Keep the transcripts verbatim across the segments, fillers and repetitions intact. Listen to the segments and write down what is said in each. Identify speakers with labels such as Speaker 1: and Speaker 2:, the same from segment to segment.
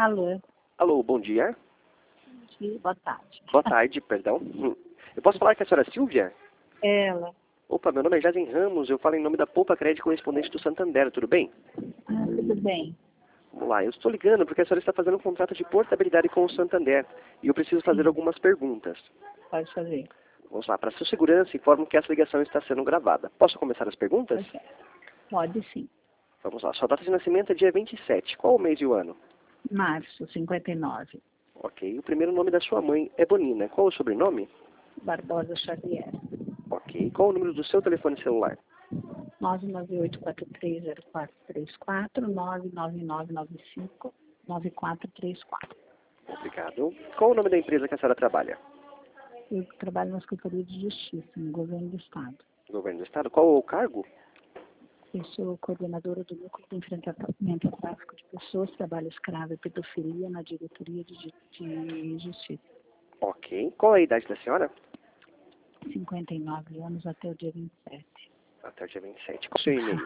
Speaker 1: Alô,
Speaker 2: Alô, bom dia.
Speaker 1: bom dia, boa tarde.
Speaker 2: Boa tarde, perdão. Hum. Eu posso falar com a senhora Silvia?
Speaker 1: Ela.
Speaker 2: Opa, meu nome é Jazen Ramos, eu falo em nome da Poupa Crédito correspondente do Santander, tudo bem?
Speaker 1: Ah, tudo bem.
Speaker 2: Vamos lá, eu estou ligando porque a senhora está fazendo um contrato de portabilidade com o Santander e eu preciso fazer
Speaker 1: Sim.
Speaker 2: algumas perguntas.
Speaker 1: Pode fazer.
Speaker 2: Vamos lá, para sua segurança, informo que essa ligação está sendo gravada. Posso começar as perguntas?
Speaker 1: Pode, Pode sim.
Speaker 2: Vamos lá, sua data de nascimento é dia vinte e sete, qual o mês e o ano?
Speaker 1: Março, cinquenta e nove.
Speaker 2: Ok, o primeiro nome da sua mãe é Bonina, qual o sobrenome?
Speaker 1: Barbosa Xavier.
Speaker 2: Ok, qual o número do seu telefone celular?
Speaker 1: nove nove oito quatro três zero quatro três quatro, nove nove nove nove cinco nove quatro três quatro.
Speaker 2: Obrigado. Qual o nome da empresa que a senhora trabalha?
Speaker 1: Eu trabalho na Secretaria de Justiça, no Governo do Estado.
Speaker 2: Governo do Estado. Qual o cargo?
Speaker 1: Eu sou coordenadora do Núcleo de Enfrentamento ao Tráfico de Pessoas, Trabalho Escravo e Pedofilia na Diretoria de, Ju- de Justiça.
Speaker 2: Ok. Qual a idade da senhora?
Speaker 1: cinquenta e nove anos até o dia vinte e sete.
Speaker 2: Até o dia vinte e sete. Qual o seu e-mail?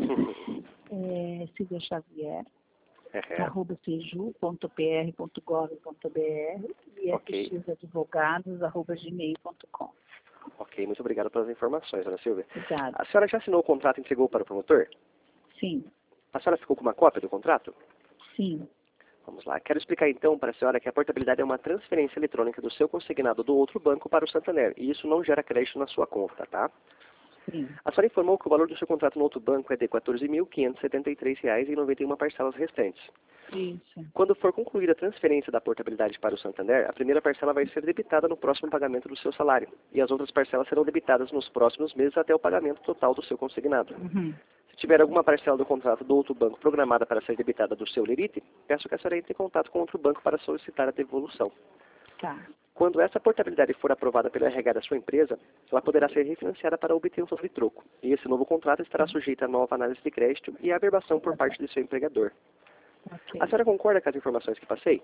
Speaker 1: É, Silvia Xavier,
Speaker 2: É,
Speaker 1: arroba seju ponto p r ponto gov ponto b r e
Speaker 2: ok.
Speaker 1: fxadvogados, arroba gmail ponto com.
Speaker 2: Ok, muito obrigado pelas informações, Ana Silvia.
Speaker 1: Obrigada.
Speaker 2: A senhora já assinou o contrato e entregou para o promotor?
Speaker 1: Sim,
Speaker 2: A senhora ficou com uma cópia do contrato?
Speaker 1: sim,
Speaker 2: Vamos lá. Quero explicar então para a senhora que a portabilidade é uma transferência eletrônica do seu consignado do outro banco para o Santander, e isso não gera crédito na sua conta, tá?
Speaker 1: sim.
Speaker 2: A senhora informou que o valor do seu contrato no outro banco é de quatorze mil quinhentos e setenta e três reais e noventa e uma parcelas restantes.
Speaker 1: Isso.
Speaker 2: Quando for concluída a transferência da portabilidade para o Santander, a primeira parcela vai ser debitada no próximo pagamento do seu salário, e as outras parcelas serão debitadas nos próximos meses até o pagamento total do seu consignado.
Speaker 1: Uhum.
Speaker 2: Se tiver alguma parcela do contrato do outro banco programada para ser debitada do seu lerite, peço que a senhora entre em contato com outro banco para solicitar a devolução.
Speaker 1: Tá.
Speaker 2: Quando essa portabilidade for aprovada pelo R H da sua empresa, ela poderá ser refinanciada para obter um sobre troco, e esse novo contrato estará sujeito a nova análise de crédito e averbação por parte de seu empregador.
Speaker 1: Ok.
Speaker 2: A senhora concorda com as informações que passei?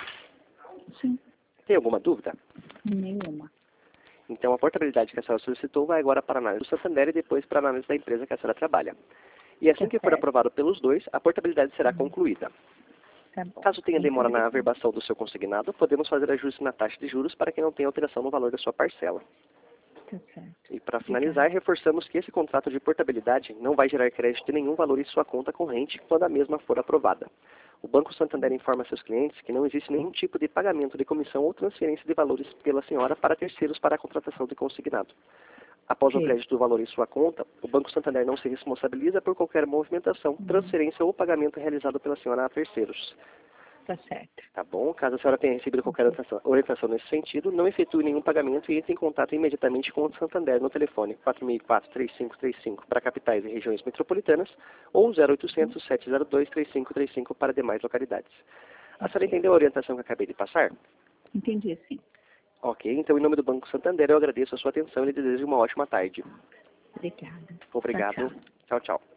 Speaker 1: Sim,
Speaker 2: Tem alguma dúvida?
Speaker 1: nenhuma.
Speaker 2: Então, a portabilidade que a senhora solicitou vai agora para a análise do Santander e depois para a análise da empresa que a senhora trabalha. E assim
Speaker 1: Tá
Speaker 2: que for
Speaker 1: certo.
Speaker 2: aprovado pelos dois, a portabilidade será
Speaker 1: Uhum.
Speaker 2: concluída.
Speaker 1: Tá bom.
Speaker 2: Caso tenha
Speaker 1: Muito
Speaker 2: demora na
Speaker 1: obrigada.
Speaker 2: averbação do seu consignado, podemos fazer ajuste na taxa de juros para que não tenha alteração no valor da sua parcela.
Speaker 1: Tá certo.
Speaker 2: E para
Speaker 1: Obrigada.
Speaker 2: finalizar, reforçamos que esse contrato de portabilidade não vai gerar crédito de nenhum valor em sua conta corrente quando a mesma for aprovada. O Banco Santander informa a seus clientes que não existe nenhum tipo de pagamento de comissão ou transferência de valores pela senhora para terceiros para a contratação de consignado. Após o
Speaker 1: Ok.
Speaker 2: crédito do valor em sua conta, o Banco Santander não se responsabiliza por qualquer movimentação,
Speaker 1: Uhum.
Speaker 2: transferência ou pagamento realizado pela senhora a terceiros.
Speaker 1: Tá certo.
Speaker 2: Tá bom? Caso a senhora tenha recebido qualquer orientação, orientação nesse sentido, não efetue nenhum pagamento e entre em contato imediatamente com o Santander no telefone quatro seis quatro, três cinco três cinco para capitais e regiões metropolitanas ou zero oitocentos, sete zero dois, três cinco três cinco para demais localidades. A senhora
Speaker 1: Ok.
Speaker 2: entendeu a orientação que eu acabei de passar?
Speaker 1: Entendi, sim.
Speaker 2: Ok, então em nome do Banco Santander eu agradeço a sua atenção e lhe desejo uma ótima tarde.
Speaker 1: Obrigada. Tchau,
Speaker 2: Obrigado.
Speaker 1: tchau.
Speaker 2: Tchau, tchau.